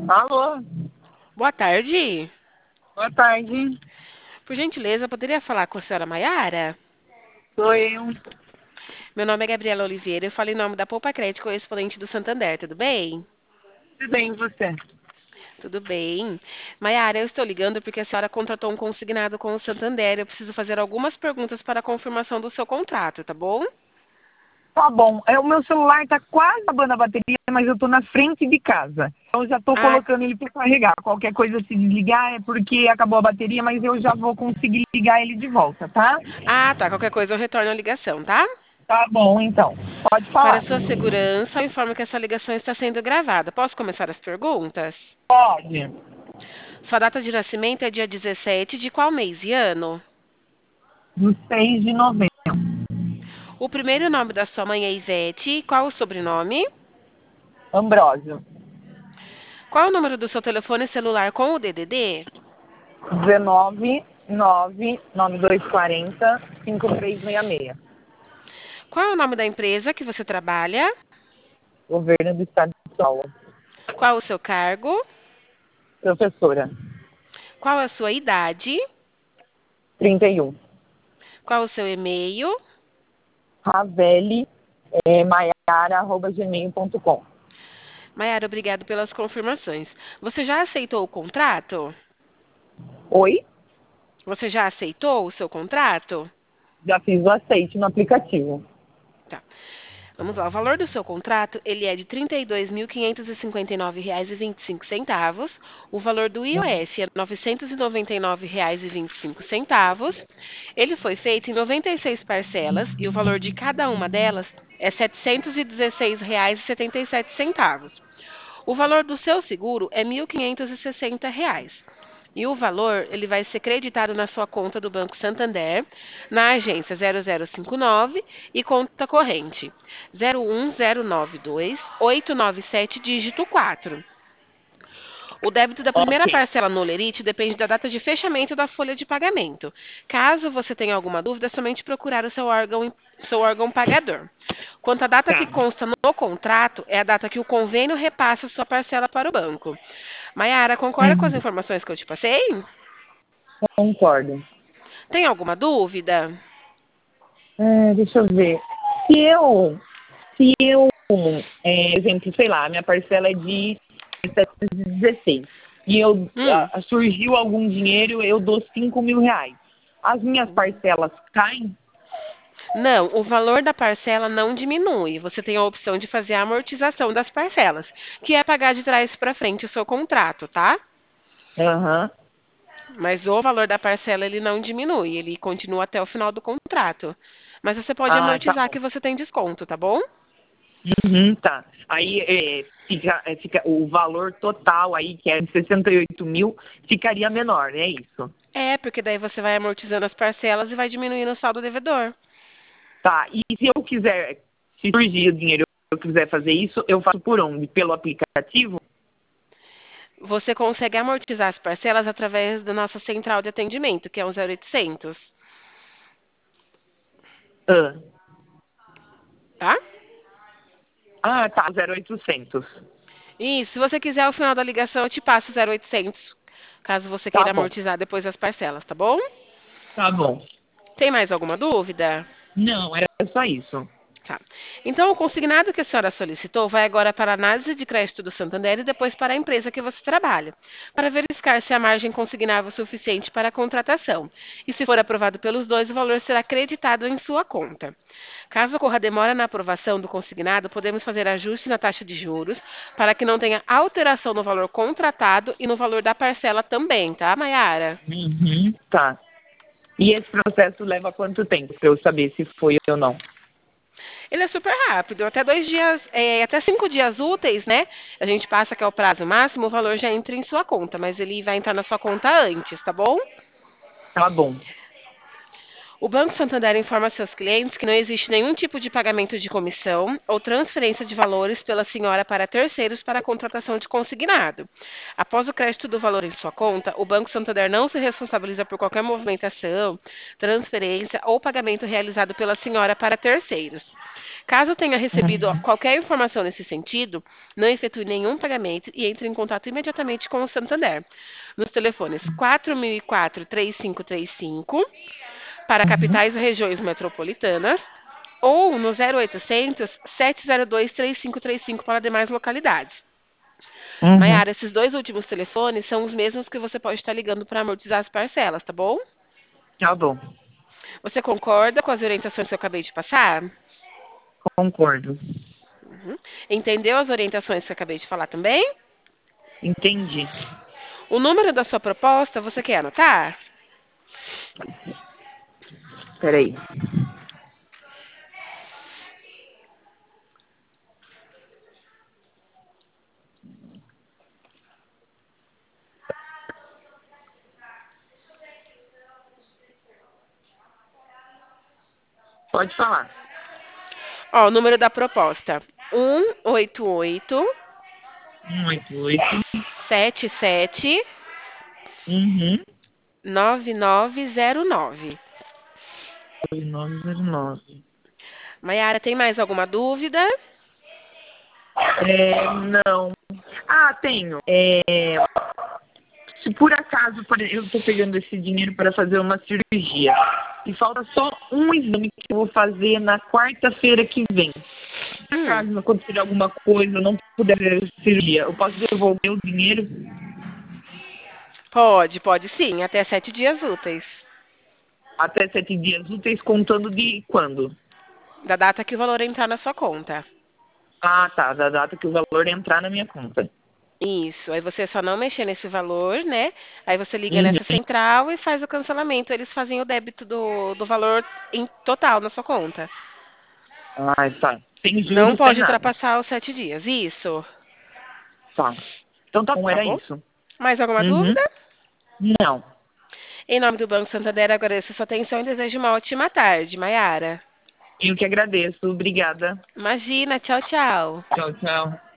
Alô, Boa tarde. boa tarde. Por gentileza, poderia falar com a senhora Maiara? Sou eu. Meu nome é Gabriela Oliveira, eu falo em nome da Poupa Crédito, correspondente do Santander, tudo bem? Tudo bem, e você? Tudo bem. Maiara, eu estou ligando porque a senhora contratou um consignado com o Santander. Eu preciso fazer algumas perguntas para a confirmação do seu contrato, tá bom? Tá bom. O meu celular tá quase acabando a bateria, mas eu tô na frente de casa. Então já tô Ah, colocando ele para carregar. Qualquer coisa se desligar é porque acabou a bateria, mas eu já vou conseguir ligar ele de volta, tá? tá. Qualquer coisa eu retorno a ligação, tá? Tá bom, então. Pode Para falar. sua segurança, eu informo que essa ligação está sendo gravada. Posso começar as perguntas? Pode. Sua data de nascimento é dia 17 de qual mês e ano? No 6 de novembro. O primeiro nome da sua mãe é Ivete. Qual o sobrenome? Ambrósio. Qual é o número do seu telefone celular com o DDD? 19 9 9240 5366. Qual é o nome da empresa que você trabalha? Governo do Estado de São Paulo. Qual o seu cargo? Professora. Qual a sua idade? 31. Qual o seu e-mail? Ravelli, maiara@gmail.com. Maiara, obrigado pelas confirmações. Você já aceitou o contrato? Oi? Você já aceitou o seu contrato? Já fiz o aceite no aplicativo. Tá. Vamos lá. O valor do seu contrato, ele é de R$ 32.559,25. O valor do IOS é R$ 999,25. Ele foi feito em 96 parcelas e o valor de cada uma delas é R$ 716,77. O valor do seu seguro é R$ 1.560. E o valor, ele vai ser creditado na sua conta do Banco Santander, na agência 0059 e conta corrente 01092-897, dígito 4. O débito da primeira Ok. parcela no Lerite depende da data de fechamento da folha de pagamento. Caso você tenha alguma dúvida, é somente procurar o seu órgão pagador. Quanto à data que Tá. consta no contrato, é a data que o convênio repassa sua parcela para o banco. Maiara, concorda com as Uhum. informações que eu te passei? Concordo. Tem alguma dúvida? Deixa eu ver. Se eu, exemplo, sei lá, minha parcela é de 716 e surgiu algum dinheiro, eu dou R$ 5.000. As minhas parcelas caem? Não, o valor da parcela não diminui. Você tem a opção de fazer a amortização das parcelas, que é pagar de trás para frente o seu contrato, tá? Aham. Mas o valor da parcela ele não diminui, ele continua até o final do contrato. Mas você pode Ah, tá amortizar bom. que você tem desconto, tá bom? Uhum, tá. Aí fica o valor total aí, que é de 68 mil, ficaria menor, é isso? É, porque daí você vai amortizando as parcelas e vai diminuindo o saldo devedor. Tá. E se eu quiser, se surgir o dinheiro, eu quiser fazer isso, eu faço por onde? Pelo aplicativo? Você consegue amortizar as parcelas através da nossa central de atendimento, que é um 0800, Ah, tá? tá, 0800. E se você quiser, ao final da ligação, eu te passo 0800, caso você Tá queira bom, amortizar depois as parcelas, tá bom? tá bom. Tem mais alguma dúvida? Não, era só isso. Tá. Então, o consignado que a senhora solicitou vai agora para a análise de crédito do Santander e depois para a empresa que você trabalha, para verificar se a margem consignável é suficiente para a contratação. E se for aprovado pelos dois, o valor será creditado em sua conta. Caso ocorra demora na aprovação do consignado, podemos fazer ajuste na taxa de juros para que não tenha alteração no valor contratado e no valor da parcela também, tá, Mayara? Uhum, tá. E esse processo leva quanto tempo para eu saber se foi ou não? Ele é super rápido, até 2 dias, até 5 dias úteis, né? A gente passa que é o prazo máximo, o valor já entra em sua conta, mas ele vai entrar na sua conta antes, tá bom? Tá bom. O Banco Santander informa seus clientes que não existe nenhum tipo de pagamento de comissão ou transferência de valores pela senhora para terceiros para a contratação de consignado. Após o crédito do valor em sua conta, o Banco Santander não se responsabiliza por qualquer movimentação, transferência ou pagamento realizado pela senhora para terceiros. Caso tenha recebido qualquer informação nesse sentido, não efetue nenhum pagamento e entre em contato imediatamente com o Santander. Nos telefones 4004-3535 para Uhum. capitais e regiões metropolitanas ou no 0800 702 3535 para demais localidades. Uhum. Maiara, esses dois últimos telefones são os mesmos que você pode estar ligando para amortizar as parcelas, tá bom? Tá bom. Você concorda com as orientações que eu acabei de passar? Concordo. Uhum. Entendeu as orientações que eu acabei de falar também? Entendi. O número da sua proposta, você quer anotar? Peraí. Pode falar. Ó, o número da proposta: 188 188. 77 Uhum. 9909. 2909. Maiara, tem mais alguma dúvida? Não. Ah, tenho. Se por acaso eu estou pegando esse dinheiro para fazer uma cirurgia e falta só um exame que eu vou fazer na quarta-feira que vem. Se acaso acontecer alguma coisa, eu não puder fazer a cirurgia, eu posso devolver o dinheiro Pode sim, até 7 dias úteis. até 7 dias úteis, contando de quando? Da data que o valor entrar na sua conta. Ah, tá. Da data que o valor entrar na minha conta. Isso. Aí você só não mexer nesse valor, né? Aí você liga Uhum. nessa central e faz o cancelamento. Eles fazem o débito do valor em total na sua conta. Ah, tá. Sem Não juros, sem pode nada. ultrapassar os 7 dias. Isso. Tá. Então tá bom, Tá era bom? isso. Mais alguma Uhum. dúvida? Não. Em nome do Banco Santander, agradeço a sua atenção e desejo uma ótima tarde, Maiara. Eu que agradeço. Obrigada. Imagina, tchau, tchau. Tchau, tchau.